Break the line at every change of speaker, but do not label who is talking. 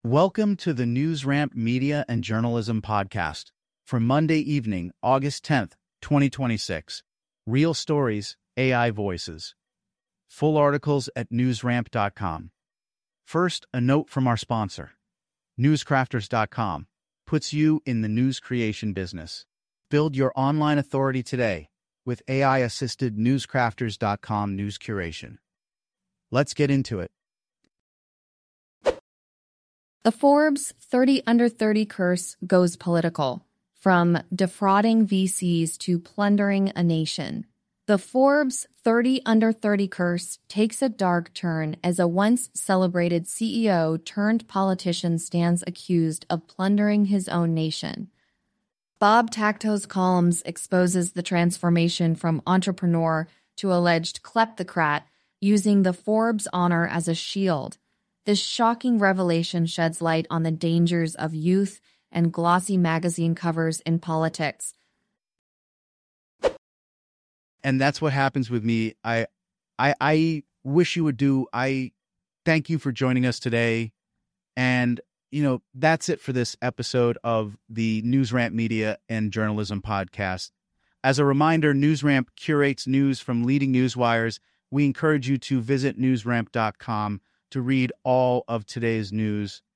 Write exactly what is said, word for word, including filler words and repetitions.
Welcome to the NewsRamp Media and Journalism Podcast for Monday evening, August tenth, twenty twenty-six. Real stories, A I voices. Full articles at newsramp dot com. First, a note from our sponsor. newscrafters dot com puts you in the news creation business. Build your online authority today with A I-assisted newscrafters dot com news curation. Let's get into it.
The Forbes thirty under thirty curse goes political, from defrauding V Cs to plundering a nation. The Forbes thirty under thirty curse takes a dark turn as a once celebrated C E O turned politician stands accused of plundering his own nation. Bob Tacto's columns exposes the transformation from entrepreneur to alleged kleptocrat, using the Forbes honor as a shield. This shocking revelation sheds light on the dangers of youth and glossy magazine covers in politics.
And that's what happens with me. I, I, I wish you would do. I thank you for joining us today. And, you know, that's it for this episode of the NewsRamp Media and Journalism Podcast. As a reminder, NewsRamp curates news from leading news wires. We encourage you to visit newsramp dot com to read all of today's news.